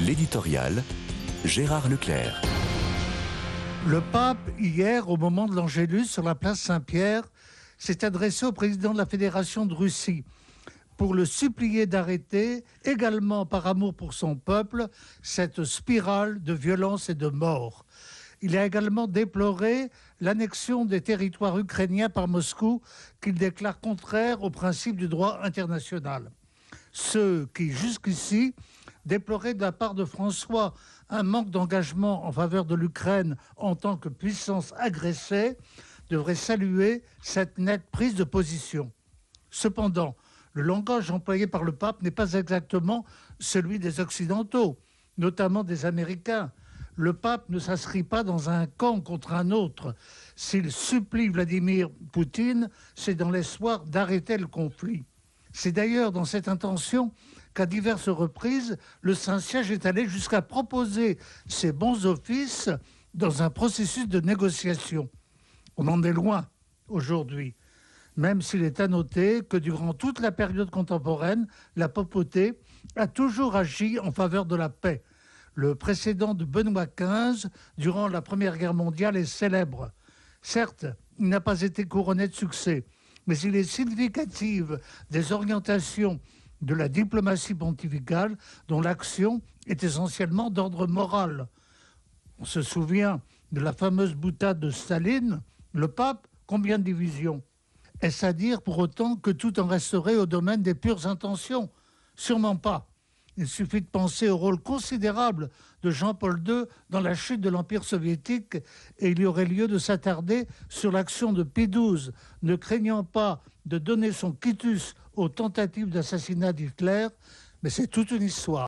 L'éditorial, Gérard Leclerc. Le pape, hier, au moment de l'Angélus sur la place Saint-Pierre, s'est adressé au président de la Fédération de Russie pour le supplier d'arrêter, également par amour pour son peuple, cette spirale de violence et de mort. Il a également déploré l'annexion des territoires ukrainiens par Moscou qu'il déclare contraire aux principes du droit international. Ceux qui, jusqu'ici, déploraient de la part de François un manque d'engagement en faveur de l'Ukraine en tant que puissance agressée, devraient saluer cette nette prise de position. Cependant, le langage employé par le pape n'est pas exactement celui des Occidentaux, notamment des Américains. Le pape ne s'inscrit pas dans un camp contre un autre. S'il supplie Vladimir Poutine, c'est dans l'espoir d'arrêter le conflit. C'est d'ailleurs dans cette intention qu'à diverses reprises, le Saint-Siège est allé jusqu'à proposer ses bons offices dans un processus de négociation. On en est loin aujourd'hui, même s'il est à noter que durant toute la période contemporaine, la papauté a toujours agi en faveur de la paix. Le précédent de Benoît XV, durant la Première Guerre mondiale, est célèbre. Certes, il n'a pas été couronné de succès, mais il est significatif des orientations de la diplomatie pontificale dont l'action est essentiellement d'ordre moral. On se souvient de la fameuse boutade de Staline, le pape, combien de divisions? Est-ce à dire pour autant que tout en resterait au domaine des pures intentions? Sûrement pas. Il suffit de penser au rôle considérable de Jean-Paul II dans la chute de l'Empire soviétique et il y aurait lieu de s'attarder sur l'action de Pie XII, ne craignant pas de donner son quitus aux tentatives d'assassinat d'Hitler, mais c'est toute une histoire.